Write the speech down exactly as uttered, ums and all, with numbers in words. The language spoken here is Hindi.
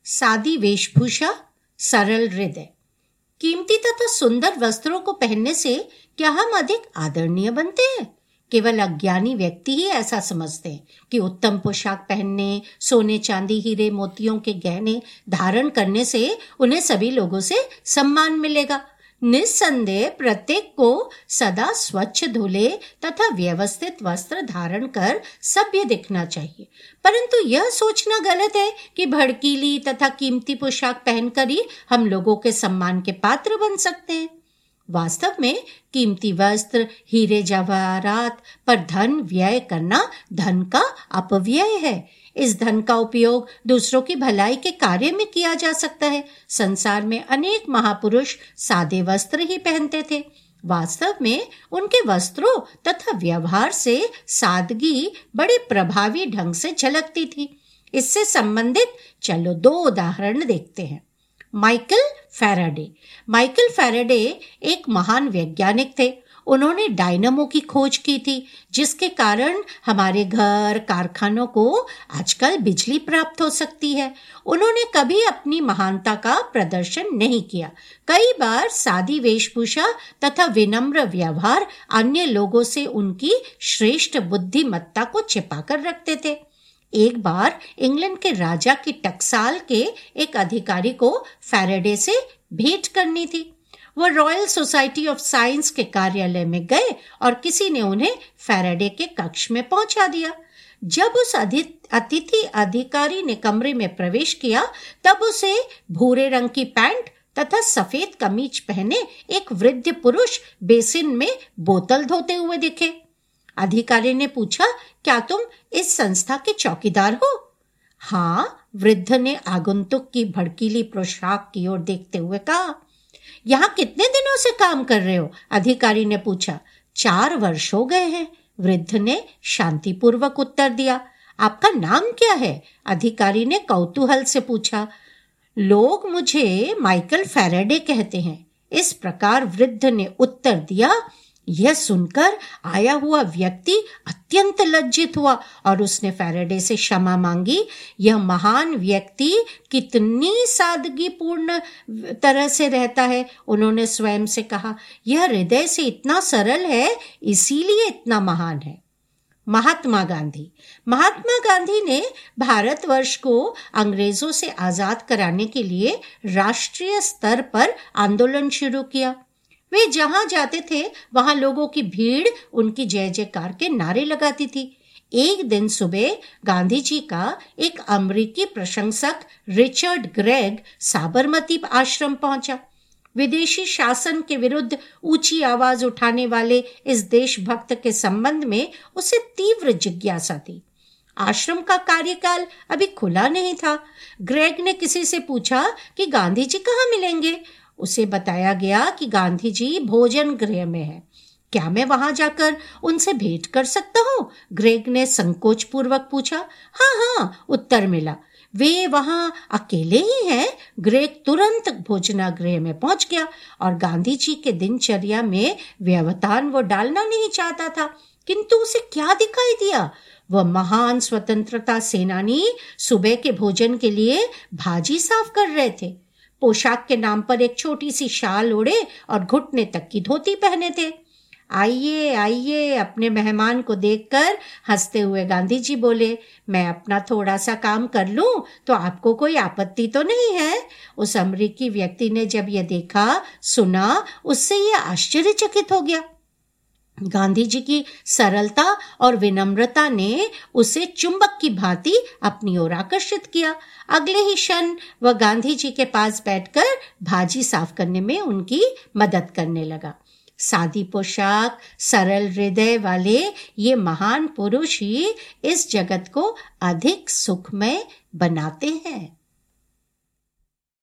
सादी वेशभूषा, सरल हृदय। कीमती तथा सुंदर वस्त्रों को पहनने से क्या हम अधिक आदरणीय बनते हैं? केवल अज्ञानी व्यक्ति ही ऐसा समझते हैं कि उत्तम पोशाक पहनने, सोने चांदी हीरे मोतियों के गहने धारण करने से उन्हें सभी लोगों से सम्मान मिलेगा। निस्संदेह प्रत्येक को सदा स्वच्छ धुले तथा व्यवस्थित वस्त्र धारण कर सभ्य दिखना चाहिए, परंतु यह सोचना गलत है कि भड़कीली तथा कीमती पोशाक पहनकर ही हम लोगों के सम्मान के पात्र बन सकते हैं। वास्तव में कीमती वस्त्र, हीरे जवाहरात पर धन व्यय करना धन का अपव्यय है। इस धन का उपयोग दूसरों की भलाई के कार्य में किया जा सकता है। संसार में अनेक महापुरुष सादे वस्त्र ही पहनते थे। वास्तव में उनके वस्त्रों तथा व्यवहार से सादगी बड़े प्रभावी ढंग से झलकती थी। इससे संबंधित चलो दो उदाहरण देखते हैं। Michael Faraday. माइकल फैराडे एक महान वैज्ञानिक थे। उन्होंने डायनामो की खोज की थी, जिसके कारण हमारे घर कारखानों को आजकल बिजली प्राप्त हो सकती है। उन्होंने कभी अपनी महानता का प्रदर्शन नहीं किया। कई बार सादी वेशभूषा तथा विनम्र व्यवहार अन्य लोगों से उनकी श्रेष्ठ बुद्धिमत्ता को छिपाकर रखते थे। एक बार इंग्लैंड के राजा की टकसाल के एक अधिकारी को फैराडे से भेंट करनी थी। वह रॉयल सोसाइटी ऑफ साइंस के कार्यालय में गए और किसी ने उन्हें फैराडे के कक्ष में पहुंचा दिया। जब उस अतिथि अधिकारी ने कमरे में प्रवेश किया, तब उसे भूरे रंग की पैंट तथा सफेद कमीज पहने एक वृद्ध पुरुष बेसिन में बोतल धोते हुए दिखे। अधिकारी ने पूछा, क्या तुम इस संस्था के चौकीदार हो? हाँ, वृद्ध ने आगंतुक की भड़कीली पोशाक की ओर देखते हुए कहा। यहाँ कितने दिनों से काम कर रहे हो? अधिकारी ने पूछा। चार वर्ष हो गए हैं, वृद्ध ने शांतिपूर्वक उत्तर दिया। आपका नाम क्या है? अधिकारी ने कौतूहल से पूछा। लोग मुझे माइकल फैराडे कहते हैं, इस प्रकार वृद्ध ने उत्तर दिया। यह सुनकर आया हुआ व्यक्ति अत्यंत लज्जित हुआ और उसने फैराडे से क्षमा मांगी। यह महान व्यक्ति कितनी सादगीपूर्ण तरह से रहता है, उन्होंने स्वयं से कहा। यह हृदय से इतना सरल है, इसीलिए इतना महान है। महात्मा गांधी। महात्मा गांधी ने भारतवर्ष को अंग्रेजों से आजाद कराने के लिए राष्ट्रीय स्तर पर आंदोलन शुरू किया। वे जहां जाते थे वहां लोगों की भीड़ उनकी जय जयकार के नारे लगाती थी। एक दिन सुबह गांधी जी का एक अमेरिकी प्रशंसक रिचर्ड ग्रेग साबरमती आश्रम पहुंचा। विदेशी शासन के विरुद्ध ऊंची आवाज उठाने वाले इस देशभक्त के संबंध में उसे तीव्र जिज्ञासा थी। आश्रम का कार्यकाल अभी खुला नहीं था। ग्रेग ने किसी से पूछा कि गांधी जी कहाँ मिलेंगे। उसे बताया गया कि गांधी जी भोजन गृह में है। क्या मैं वहां जाकर उनसे भेंट कर सकता हूँ? ग्रेग ने संकोच पूर्वक पूछा। हाँ हाँ, उत्तर मिला। वे वहां अकेले ही हैं। ग्रेग तुरंत भोजनागृह में पहुंच गया और गांधी जी के दिनचर्या में व्यवधान वो डालना नहीं चाहता था, किंतु उसे क्या दिखाई दिया? वह महान स्वतंत्रता सेनानी सुबह के भोजन के लिए भाजी साफ कर रहे थे। पोशाक के नाम पर एक छोटी सी शाल ओढ़े और घुटने तक की धोती पहने थे। आइए आइए, अपने मेहमान को देखकर हंसते हुए गांधी जी बोले, मैं अपना थोड़ा सा काम कर लूं तो आपको कोई आपत्ति तो नहीं है? उस अमेरिकी व्यक्ति ने जब यह देखा सुना, उससे यह आश्चर्यचकित हो गया। गांधी जी की सरलता और विनम्रता ने उसे चुंबक की भांति अपनी ओर आकर्षित किया। अगले ही क्षण वह गांधी जी के पास बैठकर भाजी साफ करने में उनकी मदद करने लगा। सादी पोशाक, सरल हृदय वाले ये महान पुरुष ही इस जगत को अधिक सुखमय बनाते हैं।